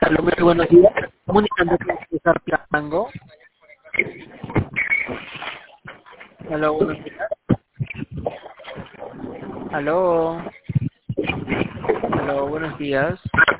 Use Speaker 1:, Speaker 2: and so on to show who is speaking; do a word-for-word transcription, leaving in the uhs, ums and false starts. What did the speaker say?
Speaker 1: Aló, muy buenos días. Comunicando con César Plango. Aló, buenos días. Aló. Aló, buenos días.